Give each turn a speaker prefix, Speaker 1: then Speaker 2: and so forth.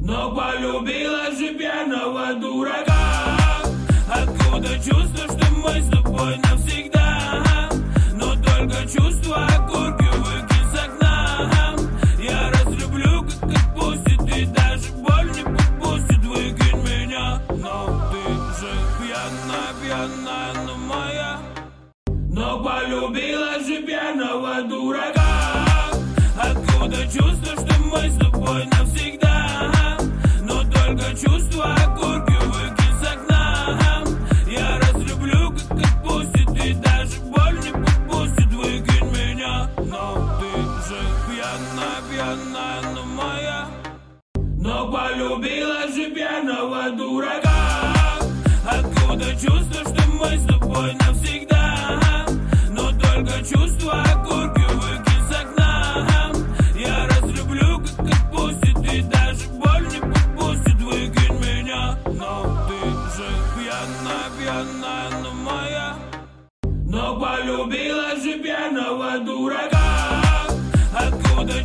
Speaker 1: Но полюбила же пьяного дурака. Откуда чувство, что мы с тобой навсегда? Но только чувство окурки выкинь с окна. Я разлюблю, как отпустит, и даже боль не подпустит. Выкинь меня, но ты же пьяная, пьяная, но моя. Но полюбила же пьяного дурака. Откуда чувство, что мы с тобой навсегда? Но только чувство окурки выкинь с окна. Я разлюблю, как отпустит, и даже боль не подпустит. Выкинь меня, но ты же пьяная, пьяная, но моя. Но полюбила же пьяного дурака. Откуда чувство, что мы с тобой навсегда? Но только чувство окурки выкинь с окна. Я разлюблю, как отпустит, и даже боль не подпустит. Выкинь меня, но ты же пьяная, пьяная, но моя. Но полюбила же пьяная.